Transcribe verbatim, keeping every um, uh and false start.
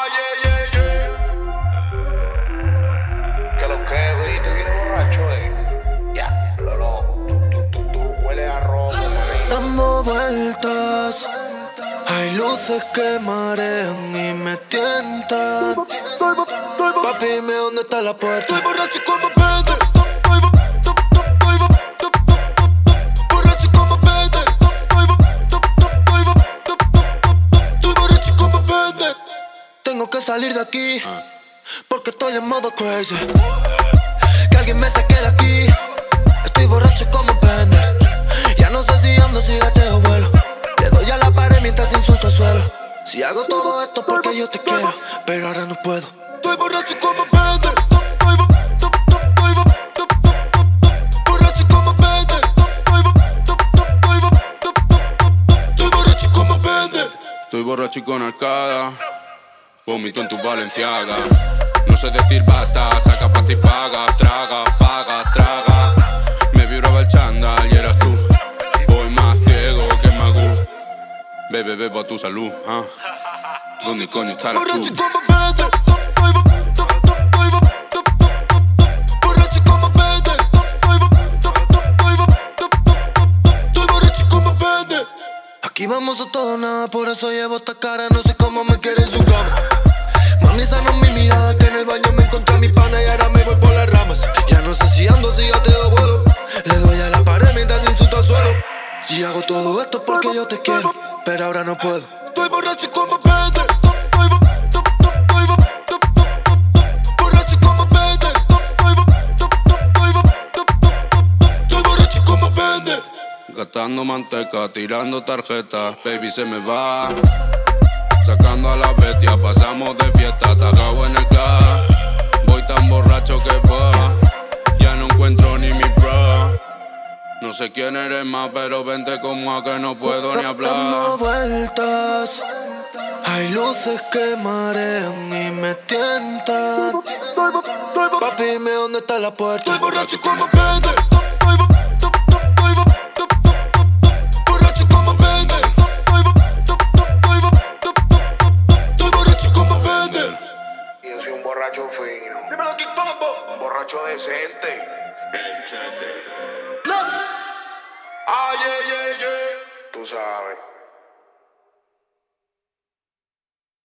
Ah, yeah, yeah, yeah. Que lo que, güey, te viene borracho, eh. Ya, lo loco. Tú, tú, tú, tú hueles a robo, maní. Dando vueltas, hay luces que marean y me tientan. Papi, dime dónde está la puerta. Estoy borracho como pende. Borracho como pende. Estoy borracho como pende. Tengo que salir de aquí porque estoy en modo crazy. Que alguien me saque de aquí. Estoy borracho como pende. Ya no sé si ando, si gateo o vuelo. Le doy a la pared mientras insulto al suelo. Si hago todo esto porque yo te quiero, pero ahora no puedo. Estoy borracho como pende. Borracho como pende. Estoy borracho como pende. Estoy borracho y con arcada. Vomito en tu Valenciaga. No sé decir basta, saca pasta y paga. Traga, paga, traga. Me vibraba el chándal y eras tú. Voy más ciego que Magú. Bebe, bebo a tu salud, ¿ah? ¿Dónde coño estarás tú? Borracho como pende. Borracho como pende. Estoy borracho como pende. Aquí vamos a todo nada, por eso llevo esta cara. No sé cómo me quiere en su cama. Mami, esa no es mi mirada, que en el baño me encontré a mi pana y ahora me voy por las ramas. Ya no sé si ando, si gateo o vuelo. Le doy a la pared mientras insulto al suelo. Si hago todo esto porque yo te quiero, pero ahora no puedo. Estoy borracho como pende. Borracho como pende. Estoy borracho como pende. Gastando manteca, tirando tarjetas. Baby, se me va. Sacando a la bestia, pasamos de fiesta. Tagado en el car. Voy tan borracho que va. Ya no encuentro ni mi bra. No sé quién eres más, pero vente como a que no puedo ni hablar. Dando vueltas, hay luces que marean y me tientan. Papi, dime dónde está la puerta. Estoy borracho como pende. Borracho como pende. Estoy borracho como pende. Y yo soy un borracho fino. Dímelo, King Pombo. Un borracho decente. Ah, yeah, yeah, yeah. Tú sabes.